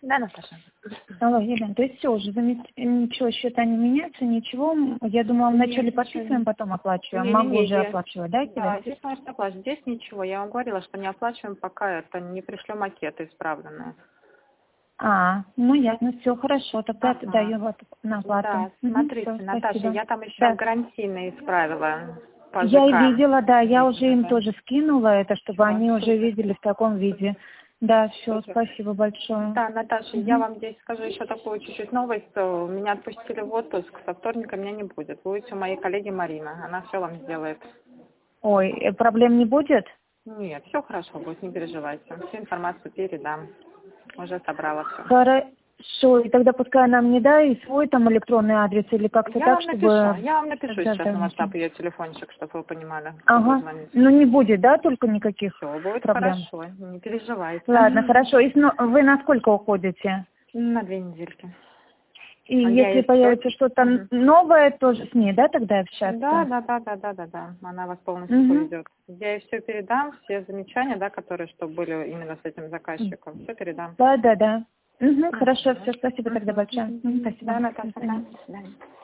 Да, Наташа. Алло, Елена, то есть все уже, ничего, счета не меняется, ничего. Я думала, вначале подписываем, потом оплачиваем. Могу уже оплачивать, да, Да, кидать? здесь можете оплачивать. Здесь ничего. Я вам говорила, что не оплачиваем, пока это не пришлем макеты исправленные. Ну ясно, все хорошо, тогда даю вот на оплату. Да, Мгм, смотрите, всё, Наташа, спасибо. я там еще Да. гарантийные исправила по Я и ЖК. видела, да, я уже им Да. тоже скинула это, чтобы они уже Супер. видели в таком виде. Да, все, Супер. спасибо большое. Да, Наташа, я вам здесь скажу еще такую чуть-чуть новость. Меня отпустили в отпуск, со вторника меня не будет. Будет у моей коллеги Марина, она все вам сделает. Ой, проблем не будет? Нет, все хорошо будет, не переживайте. Всю информацию передам. Уже собрала все. Хорошо, и тогда пускай она мне, да, и свой там электронный адрес или как-то так, чтобы... Я вам напишу тогда сейчас на донести. WhatsApp ее телефончик, чтобы вы понимали, кто Ага, будет звонить. ну не будет, да, только никаких Все будет проблем? хорошо, не переживайте. Ладно, хорошо. И вы на сколько уходите? На 2 недельки. И Я если ей появится что-то новое, тоже с ней, да, тогда общаться? Да. Она вас полностью Угу. поведет. Я ей все передам, все замечания, да, которые, что были именно с этим заказчиком, все передам. Да. Угу, хорошо, все, спасибо тогда большое. Спасибо. Да, До Наташа, да. свидания. До свидания.